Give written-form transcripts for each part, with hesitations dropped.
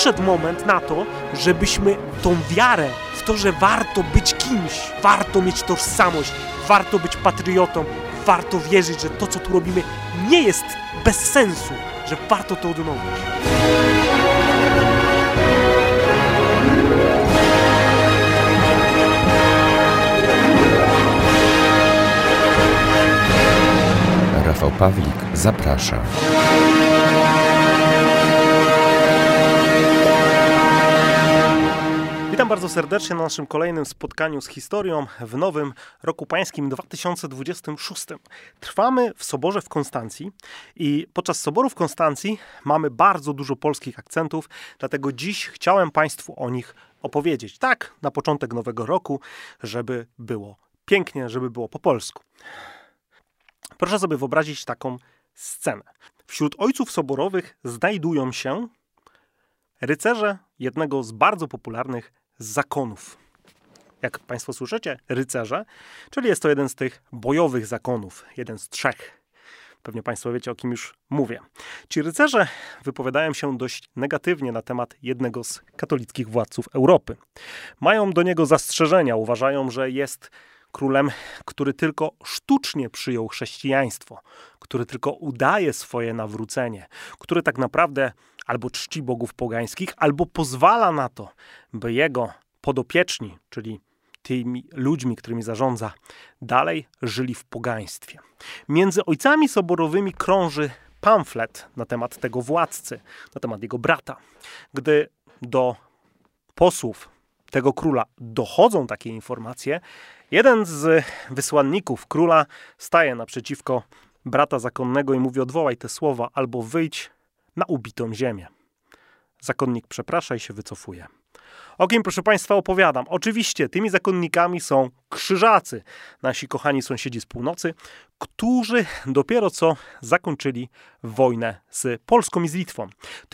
przyszedł moment na to, żebyśmy tą wiarę w to, że warto być kimś, warto mieć tożsamość, warto być patriotą, warto wierzyć, że to, co tu robimy, nie jest bez sensu, że warto to odnowić. Rafał Pawlik zaprasza. Witam bardzo serdecznie na naszym kolejnym spotkaniu z historią w nowym roku pańskim 2026. Trwamy w Soborze w Konstancji i podczas Soboru w Konstancji mamy bardzo dużo polskich akcentów, dlatego dziś chciałem Państwu o nich opowiedzieć. Tak, na początek nowego roku, żeby było pięknie, żeby było po polsku. Proszę sobie wyobrazić taką scenę. Wśród ojców soborowych znajdują się rycerze jednego z bardzo popularnych zakonów. Jak Państwo słyszycie, rycerze, czyli jest to jeden z tych bojowych zakonów, jeden z trzech. Pewnie Państwo wiecie, o kim już mówię. Ci rycerze wypowiadają się dość negatywnie na temat jednego z katolickich władców Europy. Mają do niego zastrzeżenia, uważają, że jest królem, który tylko sztucznie przyjął chrześcijaństwo, który tylko udaje swoje nawrócenie, który tak naprawdę albo czci bogów pogańskich, albo pozwala na to, by jego podopieczni, czyli tymi ludźmi, którymi zarządza, dalej żyli w pogaństwie. Między ojcami soborowymi krąży pamflet na temat tego władcy, na temat jego brata. Gdy do posłów tego króla dochodzą takie informacje, jeden z wysłanników króla staje naprzeciwko brata zakonnego i mówi: odwołaj te słowa albo wyjdź na ubitą ziemię. Zakonnik przeprasza i się wycofuje. O kim, proszę Państwa, opowiadam? Oczywiście tymi zakonnikami są krzyżacy, nasi kochani sąsiedzi z północy, którzy dopiero co zakończyli wojnę z Polską i z Litwą.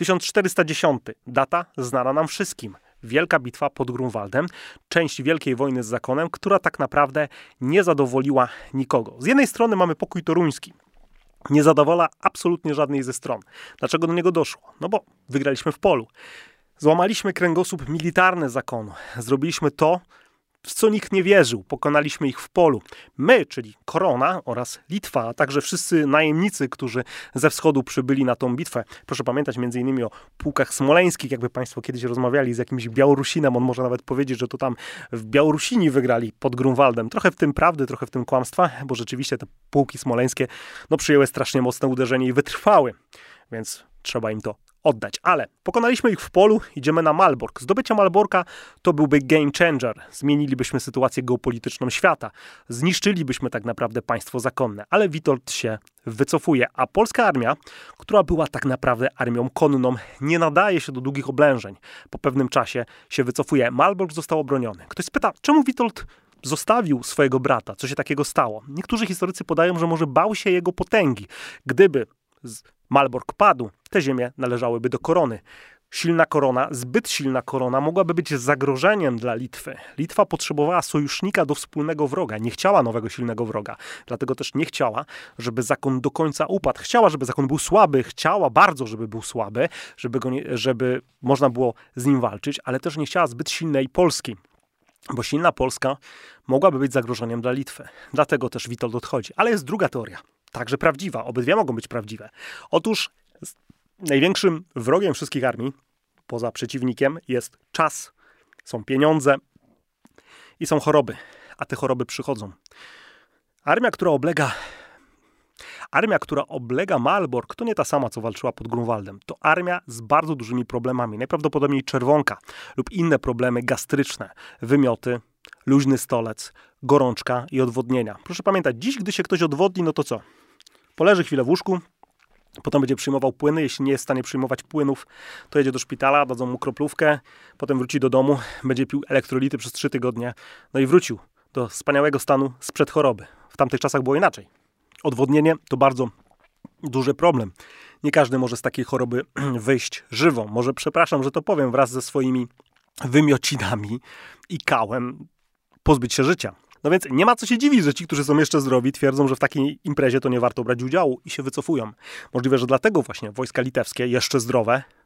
1410, data znana nam wszystkim. Wielka bitwa pod Grunwaldem, część wielkiej wojny z zakonem, która tak naprawdę nie zadowoliła nikogo. Z jednej strony mamy pokój toruński. Nie zadowala absolutnie żadnej ze stron. Dlaczego do niego doszło? No bo wygraliśmy w polu. Złamaliśmy kręgosłup militarny zakonu. Zrobiliśmy to, w co nikt nie wierzył. Pokonaliśmy ich w polu. My, czyli Korona oraz Litwa, a także wszyscy najemnicy, którzy ze wschodu przybyli na tą bitwę. Proszę pamiętać m.in. o pułkach smoleńskich. Jakby Państwo kiedyś rozmawiali z jakimś Białorusinem, on może nawet powiedzieć, że to tam w Białorusini wygrali pod Grunwaldem. Trochę w tym prawdy, trochę w tym kłamstwa, bo rzeczywiście te pułki smoleńskie przyjęły strasznie mocne uderzenie i wytrwały. Więc trzeba im to oddać. Ale pokonaliśmy ich w polu, idziemy na Malbork. Zdobycie Malborka to byłby game changer. Zmienilibyśmy sytuację geopolityczną świata. Zniszczylibyśmy tak naprawdę państwo zakonne. Ale Witold się wycofuje, a polska armia, która była tak naprawdę armią konną, nie nadaje się do długich oblężeń. Po pewnym czasie się wycofuje. Malbork został obroniony. Ktoś spyta, czemu Witold zostawił swojego brata? Co się takiego stało? Niektórzy historycy podają, że może bał się jego potęgi. Gdyby Malbork padł, te ziemie należałyby do korony. Silna korona, zbyt silna korona mogłaby być zagrożeniem dla Litwy. Litwa potrzebowała sojusznika do wspólnego wroga. Nie chciała nowego, silnego wroga. Dlatego też nie chciała, żeby zakon do końca upadł. Chciała, żeby zakon był słaby. Chciała bardzo, żeby był słaby, żeby można było z nim walczyć, ale też nie chciała zbyt silnej Polski. Bo silna Polska mogłaby być zagrożeniem dla Litwy. Dlatego też Witold odchodzi. Ale jest druga teoria. Także prawdziwa. Obydwie mogą być prawdziwe. Otóż największym wrogiem wszystkich armii, poza przeciwnikiem, jest czas, są pieniądze i są choroby. A te choroby przychodzą. Armia, która oblega Malbork, to nie ta sama, co walczyła pod Grunwaldem. To armia z bardzo dużymi problemami. Najprawdopodobniej czerwonka lub inne problemy gastryczne, wymioty, luźny stolec, gorączka i odwodnienia. Proszę pamiętać, dziś, gdy się ktoś odwodni, no to co? Poleży chwilę w łóżku, potem będzie przyjmował płyny. Jeśli nie jest w stanie przyjmować płynów, to jedzie do szpitala, dadzą mu kroplówkę, potem wróci do domu, będzie pił elektrolity przez 3 tygodnie. No i wrócił do wspaniałego stanu sprzed choroby. W tamtych czasach było inaczej. Odwodnienie to bardzo duży problem. Nie każdy może z takiej choroby wyjść żywo. Może, przepraszam, że to powiem, wraz ze swoimi wymiocinami i kałem pozbyć się życia. No więc nie ma co się dziwić, że ci, którzy są jeszcze zdrowi, twierdzą, że w takiej imprezie to nie warto brać udziału i się wycofują. Możliwe, że dlatego właśnie wojska litewskie, jeszcze zdrowe,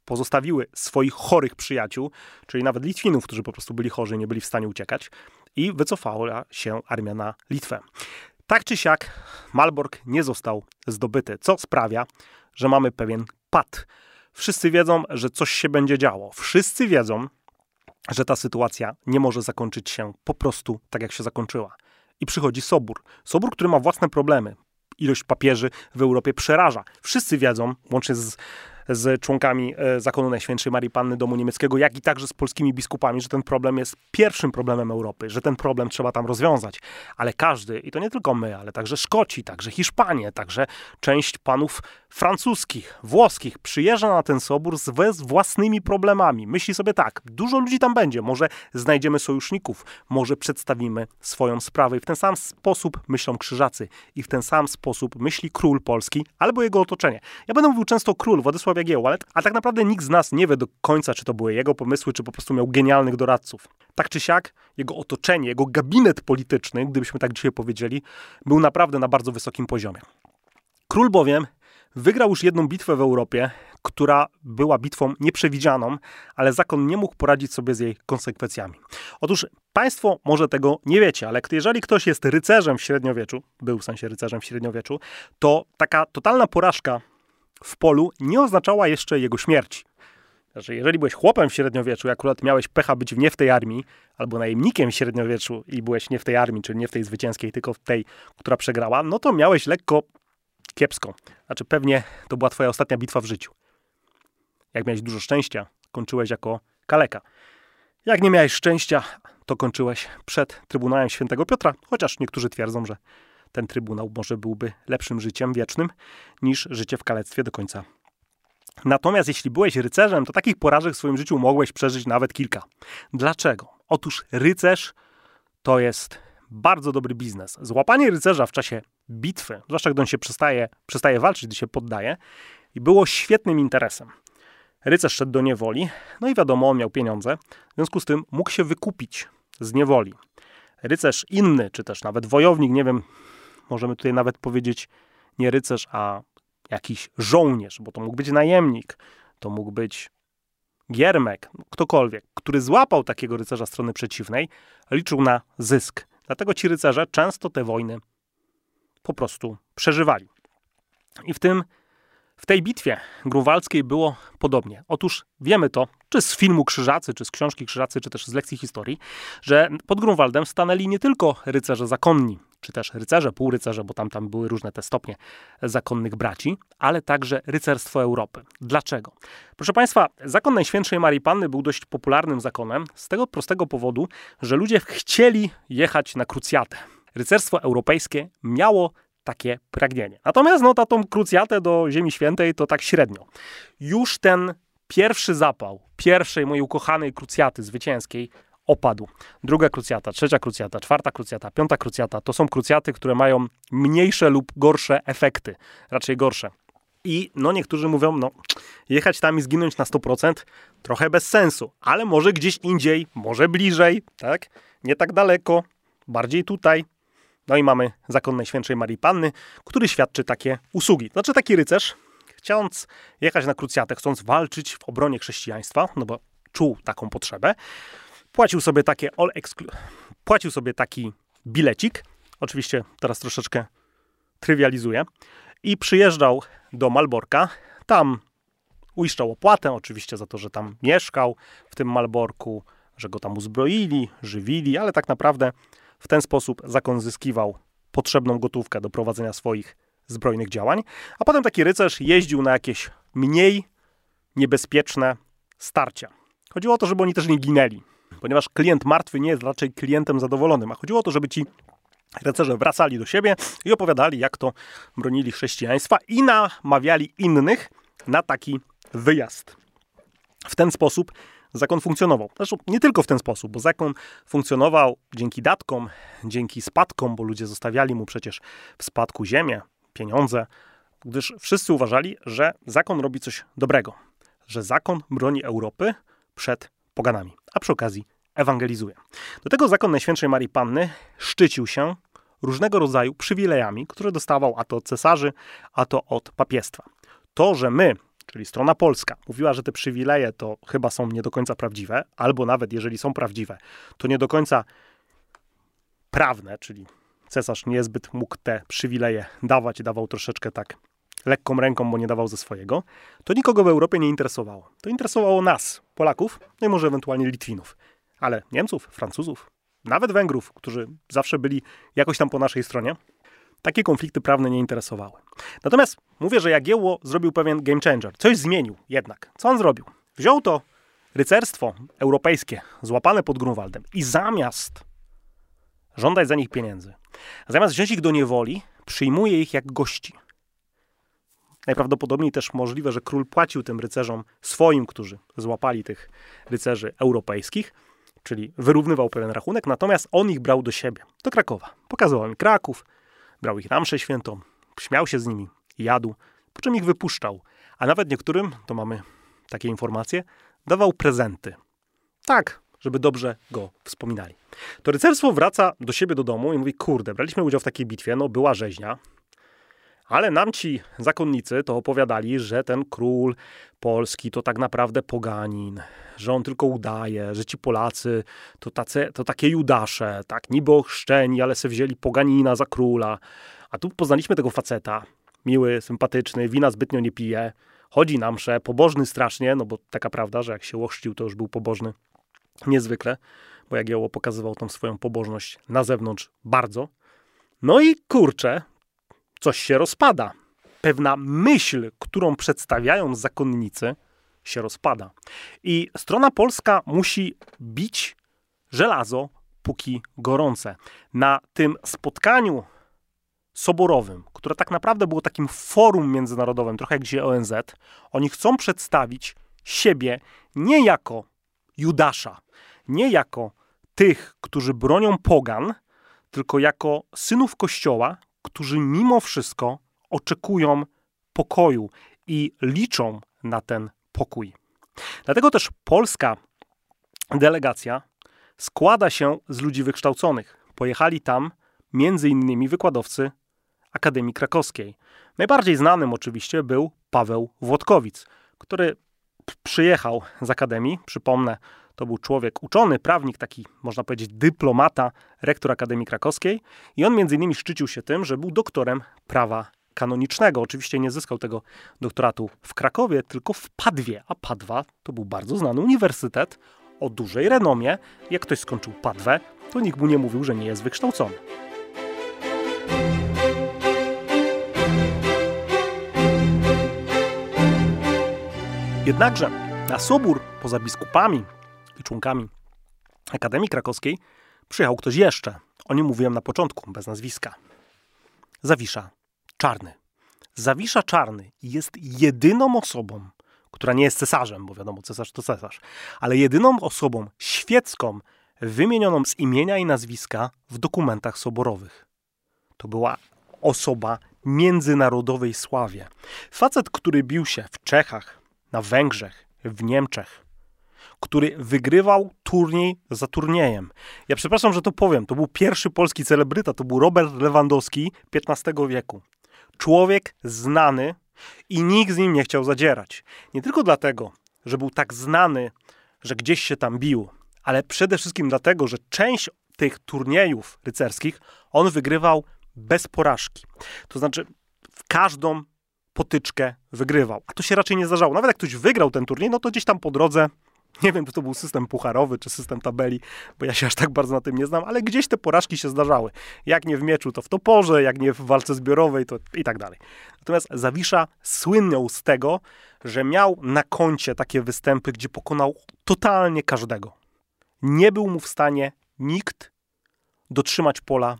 pozostawiły swoich chorych przyjaciół, czyli nawet Litwinów, którzy po prostu byli chorzy, nie byli w stanie uciekać, i wycofała się armia na Litwę. Tak czy siak Malbork nie został zdobyty, co sprawia, że mamy pewien pad. Wszyscy wiedzą, że coś się będzie działo. Wszyscy wiedzą, że ta sytuacja nie może zakończyć się po prostu tak, jak się zakończyła. I przychodzi Sobór. Sobór, który ma własne problemy. Ilość papieży w Europie przeraża. Wszyscy wiedzą, łącznie z członkami zakonu Najświętszej Marii Panny Domu Niemieckiego, jak i także z polskimi biskupami, że ten problem jest pierwszym problemem Europy, że ten problem trzeba tam rozwiązać. Ale każdy, i to nie tylko my, ale także Szkoci, także Hiszpanie, także część panów francuskich, włoskich przyjeżdża na ten sobór z własnymi problemami. Myśli sobie tak, dużo ludzi tam będzie, może znajdziemy sojuszników, może przedstawimy swoją sprawę. I w ten sam sposób myślą krzyżacy i w ten sam sposób myśli król polski albo jego otoczenie. Ja będę mówił często król, Władysław Jagiełło, ale tak naprawdę nikt z nas nie wie do końca, czy to były jego pomysły, czy po prostu miał genialnych doradców. Tak czy siak, jego otoczenie, jego gabinet polityczny, gdybyśmy tak dzisiaj powiedzieli, był naprawdę na bardzo wysokim poziomie. Król bowiem wygrał już jedną bitwę w Europie, która była bitwą nieprzewidzianą, ale zakon nie mógł poradzić sobie z jej konsekwencjami. Otóż państwo może tego nie wiecie, ale jeżeli ktoś jest rycerzem w średniowieczu, był w sensie rycerzem w średniowieczu, to taka totalna porażka w polu nie oznaczała jeszcze jego śmierci. Znaczy, jeżeli byłeś chłopem w średniowieczu i akurat miałeś pecha być nie w tej armii, albo najemnikiem w średniowieczu i byłeś nie w tej armii, czyli nie w tej zwycięskiej, tylko w tej, która przegrała, no to miałeś lekko kiepską. Znaczy pewnie to była twoja ostatnia bitwa w życiu. Jak miałeś dużo szczęścia, kończyłeś jako kaleka. Jak nie miałeś szczęścia, to kończyłeś przed Trybunałem Świętego Piotra, chociaż niektórzy twierdzą, że ten trybunał może byłby lepszym życiem wiecznym niż życie w kalectwie do końca. Natomiast jeśli byłeś rycerzem, to takich porażek w swoim życiu mogłeś przeżyć nawet kilka. Dlaczego? Otóż rycerz to jest bardzo dobry biznes. Złapanie rycerza w czasie bitwy, zwłaszcza gdy on się przestaje walczyć, gdy się poddaje, było świetnym interesem. Rycerz szedł do niewoli, no i wiadomo, on miał pieniądze, w związku z tym mógł się wykupić z niewoli. Rycerz inny, czy też nawet wojownik, nie wiem, możemy tutaj nawet powiedzieć nie rycerz, a jakiś żołnierz, bo to mógł być najemnik, to mógł być giermek, ktokolwiek, który złapał takiego rycerza strony przeciwnej, liczył na zysk. Dlatego ci rycerze często te wojny po prostu przeżywali. I w tej bitwie grunwaldzkiej było podobnie. Otóż wiemy to, czy z filmu Krzyżacy, czy z książki Krzyżacy, czy też z lekcji historii, że pod Grunwaldem stanęli nie tylko rycerze zakonni, czy też rycerze, półrycerze, bo tam były różne te stopnie zakonnych braci, ale także rycerstwo Europy. Dlaczego? Proszę Państwa, zakon Najświętszej Marii Panny był dość popularnym zakonem z tego prostego powodu, że ludzie chcieli jechać na krucjatę. Rycerstwo europejskie miało takie pragnienie. Natomiast na tą krucjatę do Ziemi Świętej to tak średnio. Już ten pierwszy zapał pierwszej mojej ukochanej krucjaty zwycięskiej opadł. Druga krucjata, trzecia krucjata, czwarta krucjata, piąta krucjata to są krucjaty, które mają mniejsze lub gorsze efekty. Raczej gorsze. I niektórzy mówią, jechać tam i zginąć na 100% trochę bez sensu, ale może gdzieś indziej, może bliżej, tak? Nie tak daleko, bardziej tutaj. No i mamy zakon Najświętszej Marii Panny, który świadczy takie usługi. Znaczy taki rycerz, chcąc jechać na krucjatę, chcąc walczyć w obronie chrześcijaństwa, no bo czuł taką potrzebę, płacił sobie taki bilecik, oczywiście teraz troszeczkę trywializuję, i przyjeżdżał do Malborka, tam uiszczał opłatę, oczywiście za to, że tam mieszkał w tym Malborku, że go tam uzbroili, żywili, ale tak naprawdę w ten sposób zakon zyskiwał potrzebną gotówkę do prowadzenia swoich zbrojnych działań, a potem taki rycerz jeździł na jakieś mniej niebezpieczne starcia. Chodziło o to, żeby oni też nie ginęli, ponieważ klient martwy nie jest raczej klientem zadowolonym, a chodziło o to, żeby ci rycerze wracali do siebie i opowiadali, jak to bronili chrześcijaństwa i namawiali innych na taki wyjazd. W ten sposób zakon funkcjonował. Zresztą nie tylko w ten sposób, bo zakon funkcjonował dzięki datkom, dzięki spadkom, bo ludzie zostawiali mu przecież w spadku ziemię, pieniądze, gdyż wszyscy uważali, że zakon robi coś dobrego, że zakon broni Europy przed poganami, a przy okazji ewangelizuje. Do tego zakon Najświętszej Marii Panny szczycił się różnego rodzaju przywilejami, które dostawał a to od cesarzy, a to od papiestwa. To, że my czyli strona polska, mówiła, że te przywileje to chyba są nie do końca prawdziwe, albo nawet jeżeli są prawdziwe, to nie do końca prawne, czyli cesarz niezbyt mógł te przywileje dawać, dawał troszeczkę tak lekką ręką, bo nie dawał ze swojego, to nikogo w Europie nie interesowało. To interesowało nas, Polaków, no i może ewentualnie Litwinów, ale Niemców, Francuzów, nawet Węgrów, którzy zawsze byli jakoś tam po naszej stronie, takie konflikty prawne nie interesowały. Natomiast mówię, że Jagiełło zrobił pewien game changer. Coś zmienił jednak. Co on zrobił? Wziął to rycerstwo europejskie złapane pod Grunwaldem i zamiast żądać za nich pieniędzy, zamiast wziąć ich do niewoli, przyjmuje ich jak gości. Najprawdopodobniej też możliwe, że król płacił tym rycerzom swoim, którzy złapali tych rycerzy europejskich, czyli wyrównywał pewien rachunek, natomiast on ich brał do siebie, do Krakowa. Pokazywał im Kraków, brał ich na mszę świętą, śmiał się z nimi, jadł, po czym ich wypuszczał. A nawet niektórym, to mamy takie informacje, dawał prezenty. Tak, żeby dobrze go wspominali. To rycerstwo wraca do siebie do domu i mówi, kurde, braliśmy udział w takiej bitwie, no była rzeźnia, ale nam ci zakonnicy to opowiadali, że ten król polski to tak naprawdę poganin, że on tylko udaje, że ci Polacy to takie Judasze, tak, niby ochrzczeni, ale se wzięli poganina za króla. A tu poznaliśmy tego faceta, miły, sympatyczny, wina zbytnio nie pije, chodzi na mszę, pobożny strasznie, no bo taka prawda, że jak się ochrzcił, to już był pobożny niezwykle, bo Jagiełło pokazywał tą swoją pobożność na zewnątrz bardzo. No i kurczę, coś się rozpada. Pewna myśl, którą przedstawiają zakonnicy, się rozpada. I strona polska musi bić żelazo, póki gorące. Na tym spotkaniu soborowym, które tak naprawdę było takim forum międzynarodowym, trochę jak dzisiaj ONZ, oni chcą przedstawić siebie nie jako Judasza, nie jako tych, którzy bronią pogan, tylko jako synów Kościoła, którzy mimo wszystko oczekują pokoju i liczą na ten pokój. Dlatego też polska delegacja składa się z ludzi wykształconych. Pojechali tam m.in. wykładowcy Akademii Krakowskiej. Najbardziej znanym oczywiście był Paweł Włodkowic, który przyjechał z Akademii. Przypomnę, to był człowiek uczony, prawnik, taki można powiedzieć dyplomata, rektor Akademii Krakowskiej i on między innymi szczycił się tym, że był doktorem prawa kanonicznego. Oczywiście nie zyskał tego doktoratu w Krakowie, tylko w Padwie, a Padwa to był bardzo znany uniwersytet o dużej renomie. Jak ktoś skończył Padwę, to nikt mu nie mówił, że nie jest wykształcony. Jednakże na sobór poza biskupami i członkami Akademii Krakowskiej przyjechał ktoś jeszcze. O nim mówiłem na początku, bez nazwiska. Zawisza Czarny. Zawisza Czarny jest jedyną osobą, która nie jest cesarzem, bo wiadomo, cesarz to cesarz, ale jedyną osobą świecką wymienioną z imienia i nazwiska w dokumentach soborowych. To była osoba międzynarodowej sławie. Facet, który bił się w Czechach, na Węgrzech, w Niemczech, który wygrywał turniej za turniejem. Ja przepraszam, że to powiem, to był pierwszy polski celebryta, to był Robert Lewandowski XV wieku. Człowiek znany i nikt z nim nie chciał zadzierać. Nie tylko dlatego, że był tak znany, że gdzieś się tam bił, ale przede wszystkim dlatego, że część tych turniejów rycerskich on wygrywał bez porażki. To znaczy w każdą potyczkę wygrywał. A to się raczej nie zdarzało. Nawet jak ktoś wygrał ten turniej, no to gdzieś tam po drodze, nie wiem, czy to był system pucharowy, czy system tabeli, bo ja się aż tak bardzo na tym nie znam, ale gdzieś te porażki się zdarzały. Jak nie w mieczu, to w toporze, jak nie w walce zbiorowej, to i tak dalej. Natomiast Zawisza słynął z tego, że miał na koncie takie występy, gdzie pokonał totalnie każdego. Nie był mu w stanie nikt dotrzymać pola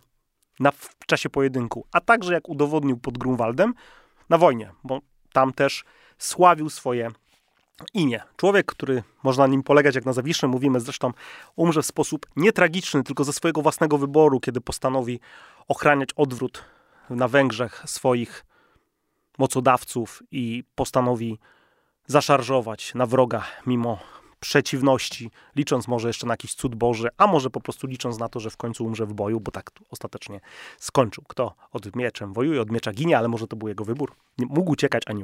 w czasie pojedynku. A także, jak udowodnił pod Grunwaldem, na wojnie, bo tam też sławił swoje imię. Człowiek, który można nim polegać jak na Zawiszy, mówimy zresztą, umrze w sposób nietragiczny, tylko ze swojego własnego wyboru, kiedy postanowi ochraniać odwrót na Węgrzech swoich mocodawców i postanowi zaszarżować na wroga mimo przeciwności, licząc może jeszcze na jakiś cud Boży, a może po prostu licząc na to, że w końcu umrze w boju, bo tak ostatecznie skończył. Kto od mieczem wojuje, od miecza ginie, ale może to był jego wybór. Mógł uciekać, a nie uciekł.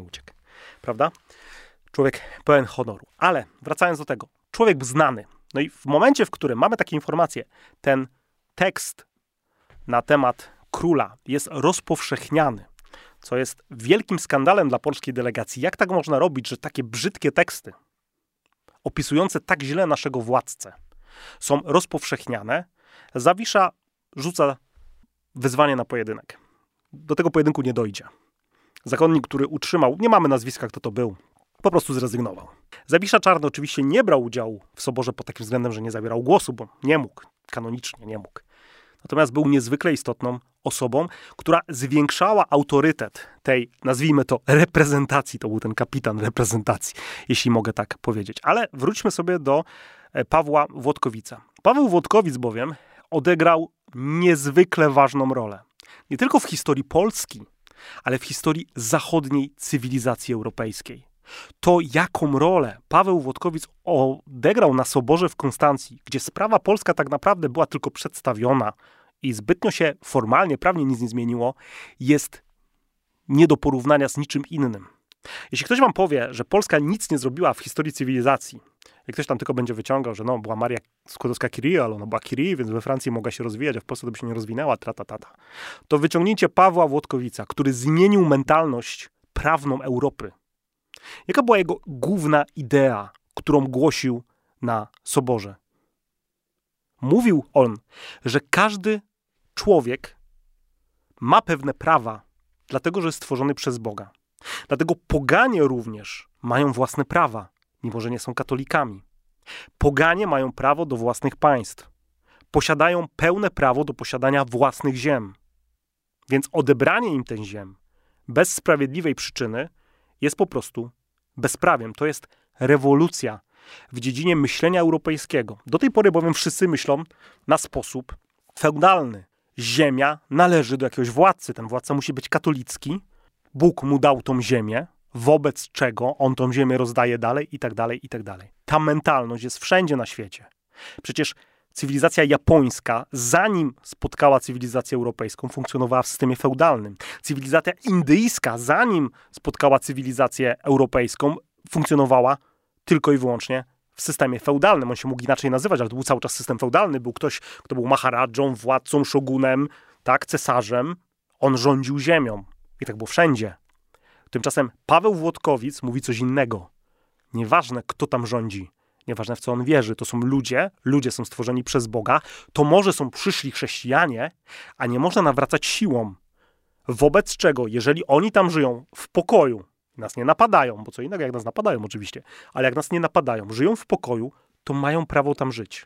prawda? Człowiek pełen honoru. Ale wracając do tego, człowiek był znany. No i w momencie, w którym mamy takie informacje, ten tekst na temat króla jest rozpowszechniany, co jest wielkim skandalem dla polskiej delegacji. Jak tak można robić, że takie brzydkie teksty opisujące tak źle naszego władcę są rozpowszechniane? Zawisza rzuca wyzwanie na pojedynek. Do tego pojedynku nie dojdzie. Zakonnik, który utrzymał, nie mamy nazwiska, kto to był, po prostu zrezygnował. Zawisza Czarny oczywiście nie brał udziału w soborze pod takim względem, że nie zabierał głosu, bo nie mógł, kanonicznie nie mógł. Natomiast był niezwykle istotną osobą, która zwiększała autorytet tej, nazwijmy to, reprezentacji. To był ten kapitan reprezentacji, jeśli mogę tak powiedzieć. Ale wróćmy sobie do Pawła Włodkowica. Paweł Włodkowic bowiem odegrał niezwykle ważną rolę. Nie tylko w historii Polski, ale w historii zachodniej cywilizacji europejskiej. To, jaką rolę Paweł Włodkowic odegrał na Soborze w Konstancji, gdzie sprawa polska tak naprawdę była tylko przedstawiona i zbytnio się formalnie, prawnie nic nie zmieniło, jest nie do porównania z niczym innym. Jeśli ktoś wam powie, że Polska nic nie zrobiła w historii cywilizacji, jak ktoś tam tylko będzie wyciągał, że była Maria Skłodowska-Curie, ale ona była Curie, więc we Francji mogła się rozwijać, a w Polsce to by się nie rozwinęła, to wyciągnięcie Pawła Włodkowica, który zmienił mentalność prawną Europy. Jaka była jego główna idea, którą głosił na Soborze? Mówił on, że każdy człowiek ma pewne prawa, dlatego że jest stworzony przez Boga. Dlatego poganie również mają własne prawa, mimo że nie są katolikami. Poganie mają prawo do własnych państw. Posiadają pełne prawo do posiadania własnych ziem. Więc odebranie im tych ziem bez sprawiedliwej przyczyny jest po prostu bezprawiem. To jest rewolucja w dziedzinie myślenia europejskiego. Do tej pory bowiem wszyscy myślą na sposób feudalny. Ziemia należy do jakiegoś władcy. Ten władca musi być katolicki. Bóg mu dał tą ziemię, wobec czego on tą ziemię rozdaje dalej i tak dalej, i tak dalej. Ta mentalność jest wszędzie na świecie. Przecież cywilizacja japońska, zanim spotkała cywilizację europejską, funkcjonowała w systemie feudalnym. Cywilizacja indyjska, zanim spotkała cywilizację europejską, funkcjonowała tylko i wyłącznie w systemie feudalnym. On się mógł inaczej nazywać, ale to był cały czas system feudalny. Był ktoś, kto był maharadżą, władcą, szogunem, tak, cesarzem. On rządził ziemią. I tak było wszędzie. Tymczasem Paweł Włodkowic mówi coś innego. Nieważne, kto tam rządzi, nieważne, w co on wierzy, to są ludzie są stworzeni przez Boga, to może są przyszli chrześcijanie, a nie można nawracać siłą. Wobec czego, jeżeli oni tam żyją w pokoju, nas nie napadają, bo co innego jak nas napadają oczywiście, ale jak nas nie napadają, żyją w pokoju, to mają prawo tam żyć.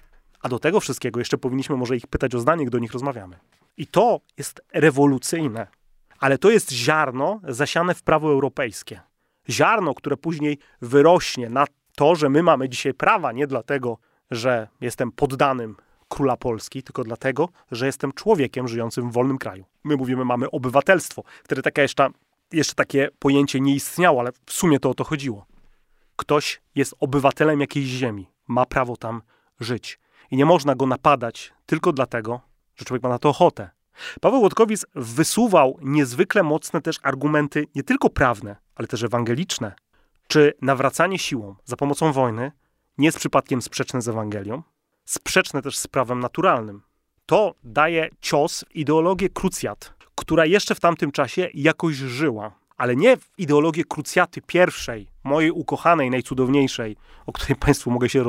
A do tego wszystkiego jeszcze powinniśmy może ich pytać o zdanie, gdy do nich rozmawiamy. I to jest rewolucyjne. Ale to jest ziarno zasiane w prawo europejskie. Ziarno, które później wyrośnie na to, że my mamy dzisiaj prawa, nie dlatego, że jestem poddanym króla Polski, tylko dlatego, że jestem człowiekiem żyjącym w wolnym kraju. My mówimy, mamy obywatelstwo. Wtedy jeszcze takie pojęcie nie istniało, ale w sumie to o to chodziło. Ktoś jest obywatelem jakiejś ziemi, ma prawo tam żyć. I nie można go napadać tylko dlatego, że człowiek ma na to ochotę. Paweł Włodkowic wysuwał niezwykle mocne też argumenty, nie tylko prawne, ale też ewangeliczne. Czy nawracanie siłą za pomocą wojny nie jest przypadkiem sprzeczne z Ewangelią? Sprzeczne też z prawem naturalnym. To daje cios w ideologię krucjat, która jeszcze w tamtym czasie jakoś żyła. Ale nie w ideologię krucjaty pierwszej, mojej ukochanej, najcudowniejszej, o której państwu mogę się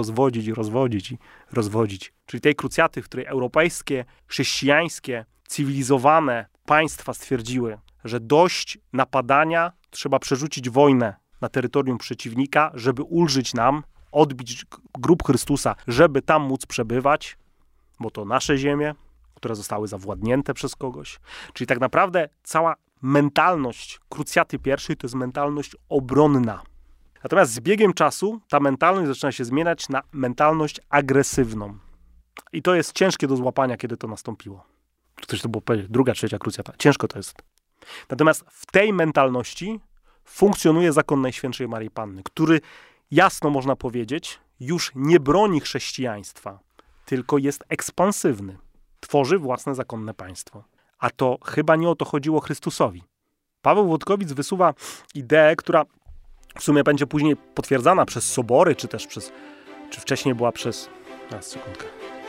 rozwodzić. Czyli tej krucjaty, w której europejskie, chrześcijańskie, cywilizowane państwa stwierdziły, że dość napadania, trzeba przerzucić wojnę na terytorium przeciwnika, żeby ulżyć nam, odbić grób Chrystusa, żeby tam móc przebywać, bo to nasze ziemie, które zostały zawładnięte przez kogoś. Czyli tak naprawdę cała mentalność krucjaty pierwszej to jest mentalność obronna. Natomiast z biegiem czasu ta mentalność zaczyna się zmieniać na mentalność agresywną. I to jest ciężkie do złapania, kiedy to nastąpiło. Ktoś to było powiedzieć, druga, trzecia krucjata. Ciężko to jest. Natomiast w tej mentalności funkcjonuje zakon Najświętszej Maryi Panny, który, jasno można powiedzieć, już nie broni chrześcijaństwa, tylko jest ekspansywny. Tworzy własne zakonne państwo. A to chyba nie o to chodziło Chrystusowi. Paweł Włodkowic wysuwa ideę, która w sumie będzie później potwierdzana przez sobory, czy też czy wcześniej była przez... sekundkę.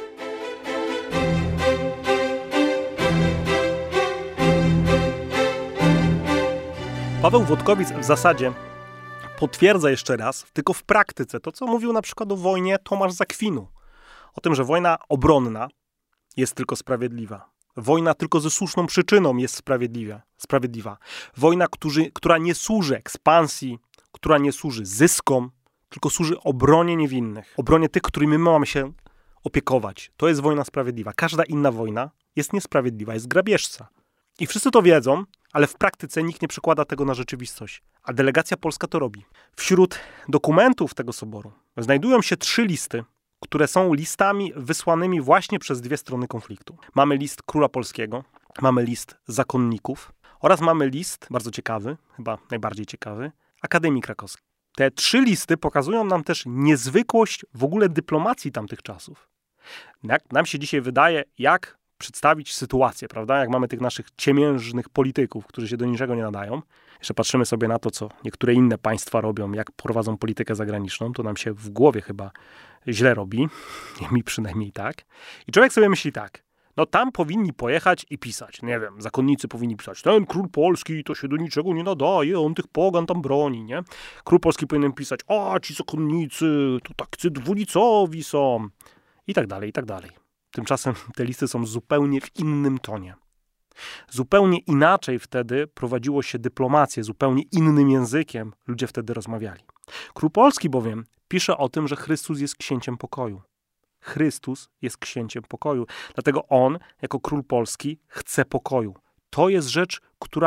Paweł Włodkowic w zasadzie potwierdza jeszcze raz, tylko w praktyce, to co mówił na przykład o wojnie Tomasz z Akwinu. O tym, że wojna obronna jest tylko sprawiedliwa. Wojna tylko ze słuszną przyczyną jest sprawiedliwa. Wojna, która nie służy ekspansji, która nie służy zyskom, tylko służy obronie niewinnych. Obronie tych, którymi my mamy się opiekować. To jest wojna sprawiedliwa. Każda inna wojna jest niesprawiedliwa, jest grabieżca. I wszyscy to wiedzą, ale w praktyce nikt nie przekłada tego na rzeczywistość. A delegacja polska to robi. Wśród dokumentów tego soboru znajdują się 3 listy, które są listami wysłanymi właśnie przez 2 strony konfliktu. Mamy list króla polskiego, mamy list zakonników oraz mamy list, bardzo ciekawy, chyba najbardziej ciekawy, Akademii Krakowskiej. Te 3 listy pokazują nam też niezwykłość w ogóle dyplomacji tamtych czasów. Jak nam się dzisiaj wydaje, jak przedstawić sytuację, prawda? Jak mamy tych naszych ciemiężnych polityków, którzy się do niczego nie nadają. Jeszcze patrzymy sobie na to, co niektóre inne państwa robią, jak prowadzą politykę zagraniczną, to nam się w głowie chyba źle robi. Mi przynajmniej tak. I człowiek sobie myśli tak, no tam powinni pojechać i pisać. Nie wiem, zakonnicy powinni pisać, ten król polski to się do niczego nie nadaje, on tych pogan tam broni, nie? Król polski powinien pisać, ci zakonnicy to tacy dwulicowi są. I tak dalej, i tak dalej. Tymczasem te listy są zupełnie w innym tonie. Zupełnie inaczej wtedy prowadziło się dyplomację, zupełnie innym językiem ludzie wtedy rozmawiali. Król polski bowiem pisze o tym, że Chrystus jest księciem pokoju. Chrystus jest księciem pokoju. Dlatego on, jako król polski, chce pokoju. To jest rzecz,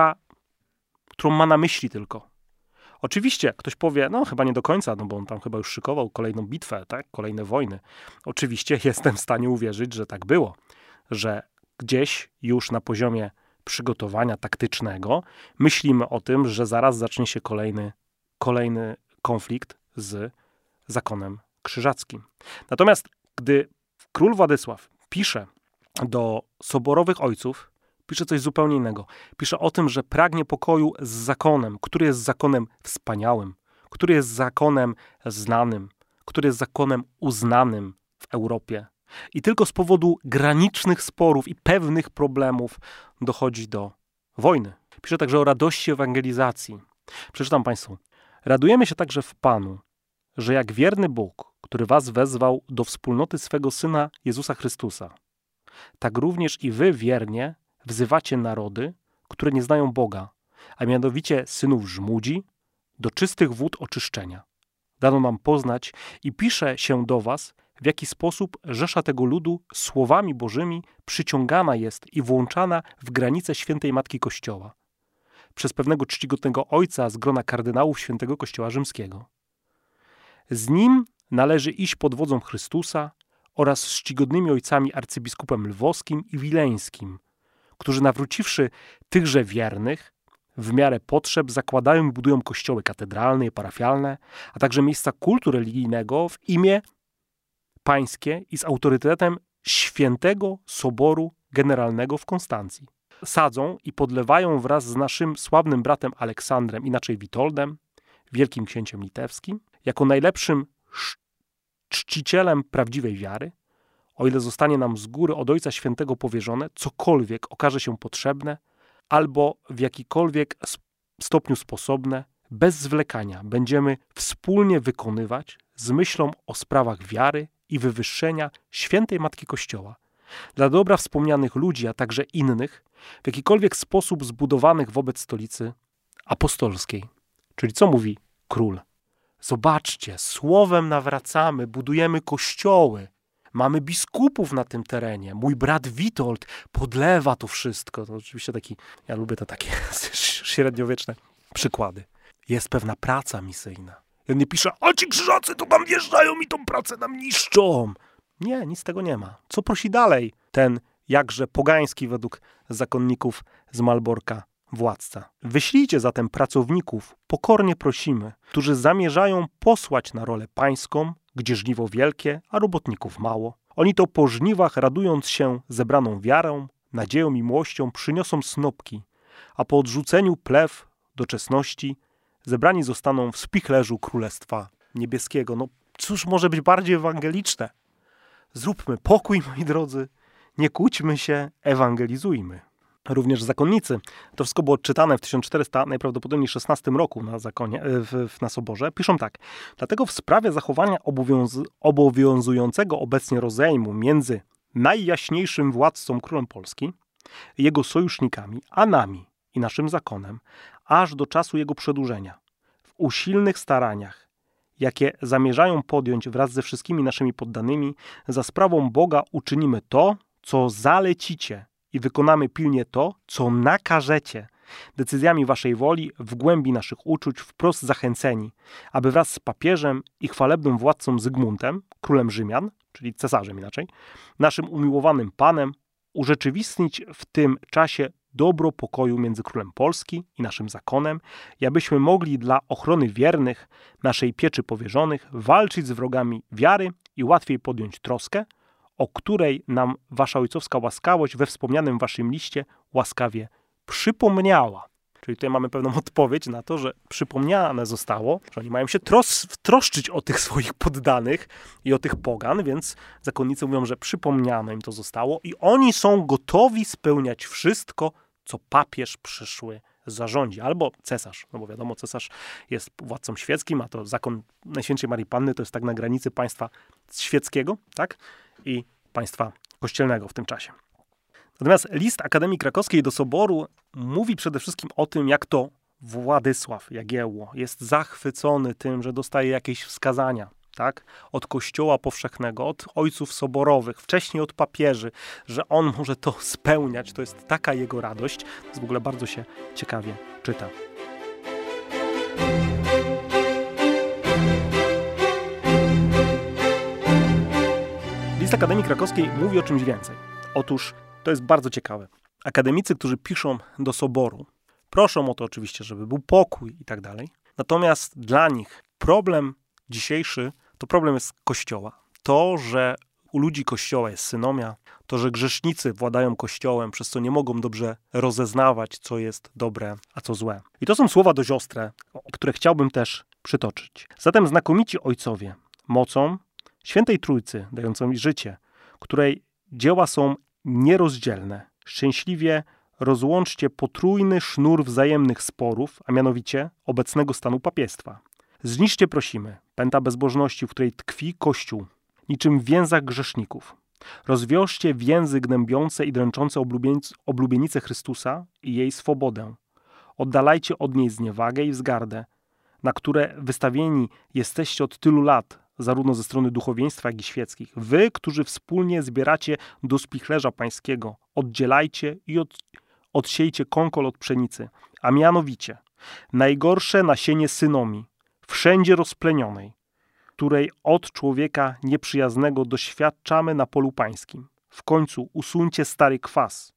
którą ma na myśli tylko. Oczywiście ktoś powie, no chyba nie do końca, no bo on tam chyba już szykował kolejną bitwę, tak? Kolejne wojny. Oczywiście jestem w stanie uwierzyć, że tak było. Że gdzieś już na poziomie przygotowania taktycznego myślimy o tym, że zaraz zacznie się kolejny konflikt z zakonem krzyżackim. Natomiast gdy król Władysław pisze do soborowych ojców, pisze coś zupełnie innego. Pisze o tym, że pragnie pokoju z zakonem, który jest zakonem wspaniałym, który jest zakonem znanym, który jest zakonem uznanym w Europie. I tylko z powodu granicznych sporów i pewnych problemów dochodzi do wojny. Pisze także o radości ewangelizacji. Przeczytam Państwu. Radujemy się także w Panu, że jak wierny Bóg, który was wezwał do wspólnoty swego Syna Jezusa Chrystusa, tak również i wy wiernie wzywacie narody, które nie znają Boga, a mianowicie synów żmudzi, do czystych wód oczyszczenia. Dano nam poznać i pisze się do was, w jaki sposób rzesza tego ludu słowami Bożymi przyciągana jest i włączana w granice świętej Matki Kościoła przez pewnego czcigodnego ojca z grona kardynałów świętego Kościoła Rzymskiego. Z nim należy iść pod wodzą Chrystusa oraz z czcigodnymi ojcami arcybiskupem lwowskim i wileńskim, którzy nawróciwszy tychże wiernych, w miarę potrzeb zakładają i budują kościoły katedralne i parafialne, a także miejsca kultu religijnego w imię pańskie i z autorytetem Świętego Soboru Generalnego w Konstancji. Sadzą i podlewają wraz z naszym sławnym bratem Aleksandrem, inaczej Witoldem, wielkim księciem litewskim, jako najlepszym czcicielem prawdziwej wiary, o ile zostanie nam z góry od Ojca Świętego powierzone, cokolwiek okaże się potrzebne, albo w jakikolwiek stopniu sposobne, bez zwlekania będziemy wspólnie wykonywać z myślą o sprawach wiary i wywyższenia świętej Matki Kościoła, dla dobra wspomnianych ludzi, a także innych, w jakikolwiek sposób zbudowanych wobec stolicy apostolskiej. Czyli co mówi król? Zobaczcie, słowem nawracamy, budujemy kościoły, mamy biskupów na tym terenie. Mój brat Witold podlewa to wszystko. To oczywiście ja lubię te takie średniowieczne przykłady. Jest pewna praca misyjna. I on nie pisze, a ci krzyżacy tu tam wjeżdżają i tą pracę nam niszczą. Nie, nic z tego nie ma. Co prosi dalej ten jakże pogański według zakonników z Malborka władca? Wyślijcie zatem pracowników, pokornie prosimy, którzy zamierzają posłać na rolę pańską, gdzie żniwo wielkie, a robotników mało. Oni to po żniwach, radując się zebraną wiarą, nadzieją i miłością, przyniosą snopki, a po odrzuceniu plew doczesności zebrani zostaną w spichlerzu Królestwa Niebieskiego. No cóż może być bardziej ewangeliczne? Zróbmy pokój, moi drodzy, nie kłóćmy się, ewangelizujmy. Również zakonnicy, to wszystko było odczytane w 1400, najprawdopodobniej 16 roku na Soborze, piszą tak. Dlatego w sprawie zachowania obowiązującego obecnie rozejmu między najjaśniejszym władcą królem Polski, jego sojusznikami, a nami i naszym zakonem, aż do czasu jego przedłużenia, w usilnych staraniach, jakie zamierzają podjąć wraz ze wszystkimi naszymi poddanymi, za sprawą Boga uczynimy to, co zalecicie i wykonamy pilnie to, co nakażecie, decyzjami waszej woli, w głębi naszych uczuć, wprost zachęceni, aby wraz z papieżem i chwalebnym władcą Zygmuntem, królem Rzymian, czyli cesarzem inaczej, naszym umiłowanym Panem, urzeczywistnić w tym czasie dobro pokoju między królem Polski i naszym zakonem, i abyśmy mogli dla ochrony wiernych, naszej pieczy powierzonych, walczyć z wrogami wiary i łatwiej podjąć troskę, o której nam wasza ojcowska łaskawość we wspomnianym waszym liście łaskawie przypomniała. Czyli tutaj mamy pewną odpowiedź na to, że przypomniane zostało, że oni mają się troszczyć o tych swoich poddanych i o tych pogan, więc zakonnicy mówią, że przypomniano im to zostało i oni są gotowi spełniać wszystko, co papież przyszły zarządzi, albo cesarz, no bo wiadomo, cesarz jest władcą świeckim, a to zakon Najświętszej Marii Panny to jest tak na granicy państwa świeckiego, tak? I państwa kościelnego w tym czasie. Natomiast list Akademii Krakowskiej do Soboru mówi przede wszystkim o tym, jak to Władysław Jagiełło jest zachwycony tym, że dostaje jakieś wskazania, tak? Od Kościoła powszechnego, od ojców soborowych, wcześniej od papieży, że on może to spełniać. To jest taka jego radość. To jest w ogóle bardzo się ciekawie czyta. List Akademii Krakowskiej mówi o czymś więcej. Otóż to jest bardzo ciekawe. Akademicy, którzy piszą do Soboru, proszą o to oczywiście, żeby był pokój i tak dalej. Natomiast dla nich problem dzisiejszy to problem jest Kościoła. To, że u ludzi Kościoła jest synomia, to, że grzesznicy władają Kościołem, przez co nie mogą dobrze rozeznawać, co jest dobre, a co złe. I to są słowa dość ostre, które chciałbym też przytoczyć. Zatem znakomici ojcowie, mocą Świętej Trójcy, dającą mi życie, której dzieła są nierozdzielne, szczęśliwie rozłączcie potrójny sznur wzajemnych sporów, a mianowicie obecnego stanu papiestwa. Zniszcie, prosimy, pęta bezbożności, w której tkwi Kościół, niczym w więzach grzeszników. Rozwiążcie więzy gnębiące i dręczące oblubienice Chrystusa i jej swobodę. Oddalajcie od niej zniewagę i wzgardę, na które wystawieni jesteście od tylu lat, zarówno ze strony duchowieństwa, jak i świeckich. Wy, którzy wspólnie zbieracie do spichlerza pańskiego, oddzielajcie i odsiejcie konkol od pszenicy, a mianowicie najgorsze nasienie synomii, wszędzie rozplenionej, której od człowieka nieprzyjaznego doświadczamy na polu pańskim. W końcu usuńcie stary kwas,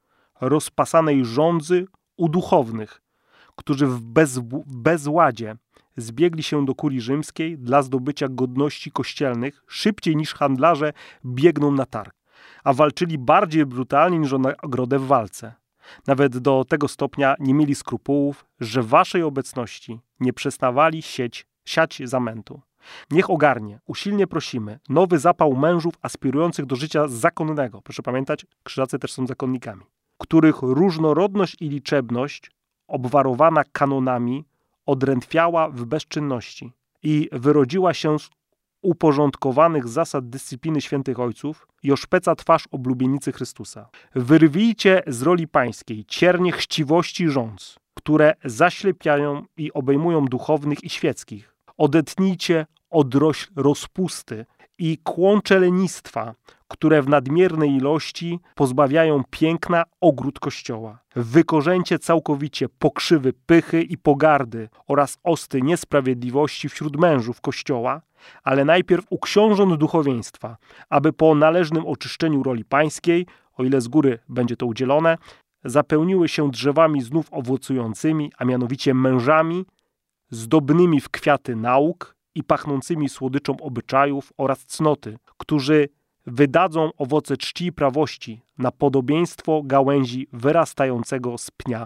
rozpasanej żądzy u duchownych, którzy w bezładzie zbiegli się do kurii rzymskiej dla zdobycia godności kościelnych szybciej niż handlarze biegną na targ, a walczyli bardziej brutalnie niż o nagrodę w walce. Nawet do tego stopnia nie mieli skrupułów, że w waszej obecności nie przestawali siać zamętu. Niech ogarnie, usilnie prosimy, nowy zapał mężów aspirujących do życia zakonnego. Proszę pamiętać, krzyżacy też są zakonnikami, których różnorodność i liczebność, obwarowana kanonami, odrętwiała w bezczynności i wyrodziła się z uporządkowanych zasad dyscypliny świętych ojców i oszpeca twarz oblubienicy Chrystusa. Wyrwijcie z roli pańskiej ciernie chciwości rządz, które zaślepiają i obejmują duchownych i świeckich. Odetnijcie odrośl rozpusty i kłącze lenistwa, które w nadmiernej ilości pozbawiają piękna ogród Kościoła. Wykorzeńcie całkowicie pokrzywy pychy i pogardy oraz osty niesprawiedliwości wśród mężów Kościoła, ale najpierw u książąt duchowieństwa, aby po należnym oczyszczeniu roli pańskiej, o ile z góry będzie to udzielone, zapełniły się drzewami znów owocującymi, a mianowicie mężami, zdobnymi w kwiaty nauk i pachnącymi słodyczą obyczajów oraz cnoty, którzy wydadzą owoce czci i prawości na podobieństwo gałęzi wyrastającego z pnia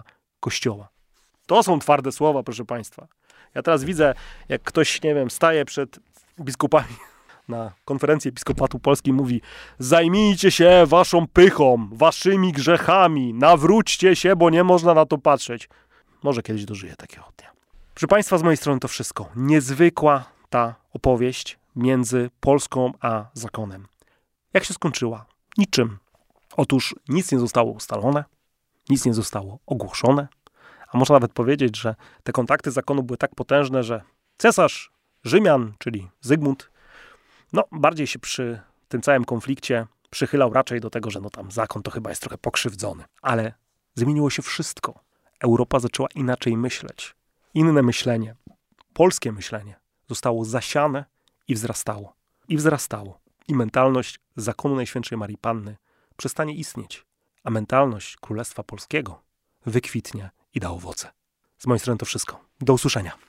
Kościoła. To są twarde słowa, proszę Państwa. Ja teraz widzę, jak ktoś, nie wiem, staje przed biskupami na konferencji Episkopatu Polski, mówi: zajmijcie się waszą pychą, waszymi grzechami, nawróćcie się, bo nie można na to patrzeć. Może kiedyś dożyję takiego dnia. Proszę Państwa, z mojej strony to wszystko. Niezwykła ta opowieść między Polską a zakonem. Jak się skończyła? Niczym. Otóż nic nie zostało ustalone, nic nie zostało ogłoszone, a można nawet powiedzieć, że te kontakty zakonu były tak potężne, że cesarz Rzymian, czyli Zygmunt, bardziej się przy tym całym konflikcie przychylał raczej do tego, że tam zakon to chyba jest trochę pokrzywdzony. Ale zmieniło się wszystko. Europa zaczęła inaczej myśleć. Inne myślenie, polskie myślenie zostało zasiane i wzrastało. I wzrastało. I mentalność zakonu Najświętszej Marii Panny przestanie istnieć, a mentalność Królestwa Polskiego wykwitnie i da owoce. Z mojej strony to wszystko. Do usłyszenia.